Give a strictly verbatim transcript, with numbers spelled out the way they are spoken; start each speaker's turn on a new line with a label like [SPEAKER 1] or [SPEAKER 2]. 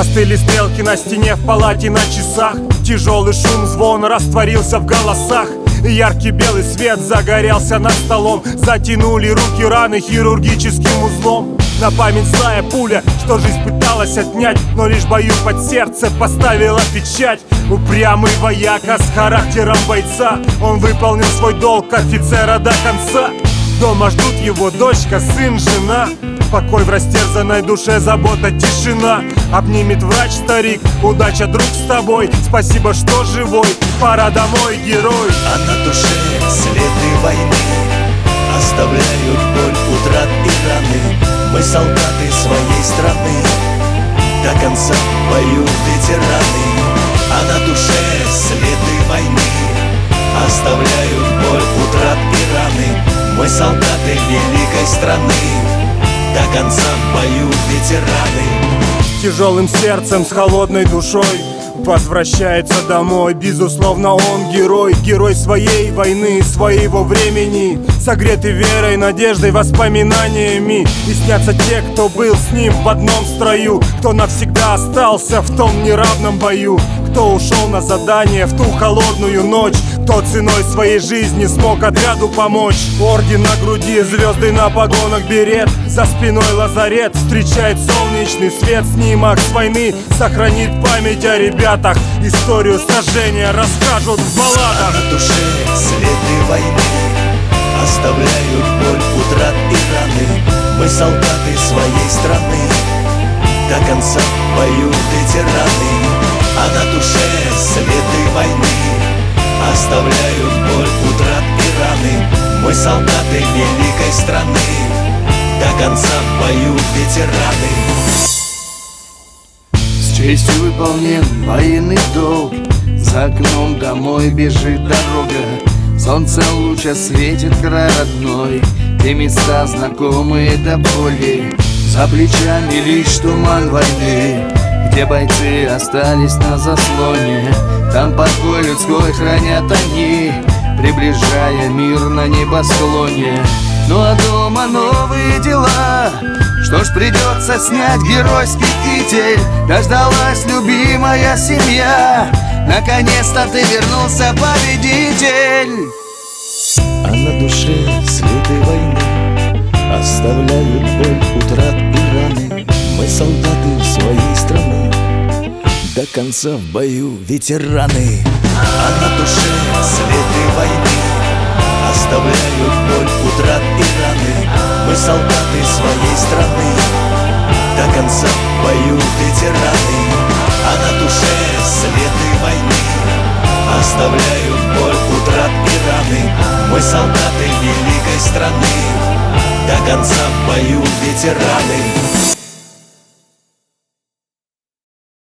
[SPEAKER 1] Остыли стрелки на стене в палате на часах. Тяжелый шум звона растворился в голосах. Яркий белый свет загорелся над столом. Затянули руки раны хирургическим узлом. На память злая пуля, что жизнь пыталась отнять, но лишь бою под сердце поставила печать. Упрямый вояка с характером бойца, он выполнил свой долг офицера до конца. Дома ждут его дочка, сын, жена. Покой в растерзанной душе, забота, тишина. Обнимет врач, старик, удача, друг, с тобой. Спасибо, что живой, пора домой, герой.
[SPEAKER 2] А на душе следы войны оставляют боль, утрат и раны. Мы солдаты своей страны, до конца в бою ветераны. А на душе следы войны оставляют боль, утрат и раны. Мы солдаты великой страны, до конца в бою ветераны.
[SPEAKER 1] С тяжелым сердцем, с холодной душой возвращается домой. Безусловно, он герой, герой своей войны, своего времени. Согретый верой, надеждой, воспоминаниями. И снятся те, кто был с ним в одном строю, кто навсегда остался в том неравном бою, кто ушел на задание в ту холодную ночь, кто ценой своей жизни смог отряду помочь. Орден на груди, звезды на погонах, берет, за спиной лазарет. Встречает солнечный свет, снимок с войны сохранит память о ребятах. Историю сражения расскажут в балладах.
[SPEAKER 2] А на душе следы войны оставляют боль, утрат и раны. Мы солдаты своей страны, до конца в бою ветераны. А на душе следы войны оставляют боль, утрат и раны. Мы солдаты великой страны, до конца в бою ветераны.
[SPEAKER 3] С честью выполнен военный долг, за окном домой бежит дорога. Солнце луча светит край родной, и места знакомые до боли. За плечами лишь туман войны, где бойцы остались на заслоне. Там покой людской хранят они, приближая мир на небосклоне. Ну а дома новые дела, что ж, придется снять геройский китель. Дождалась любимая семья, наконец-то ты вернулся, победитель.
[SPEAKER 2] А на душе следы войны оставляют боль, утрат и раны. Мы солдаты своей страны, до конца в бою ветераны. А на душе следы войны оставляют боль, утрат и раны. Мы солдаты своей страны, до конца в бою ветераны. А на душе следы войны оставляют боль, утрат и раны. Мы солдаты великой страны, до конца в бою ветераны.